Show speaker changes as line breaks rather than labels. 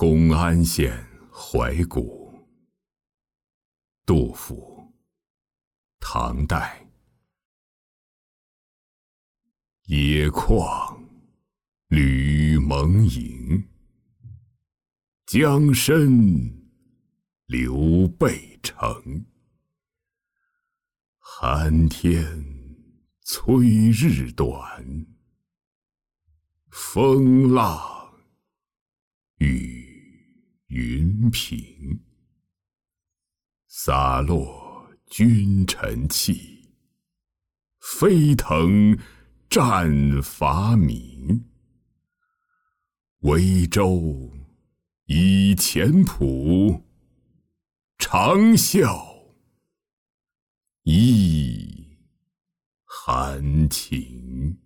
公安县怀古。杜甫，唐代。野旷吕蒙营，江深刘备城。寒天催日短，风浪与云平。洒落君臣气，飞腾战伐民。威州以前仆，长啸忆韩情。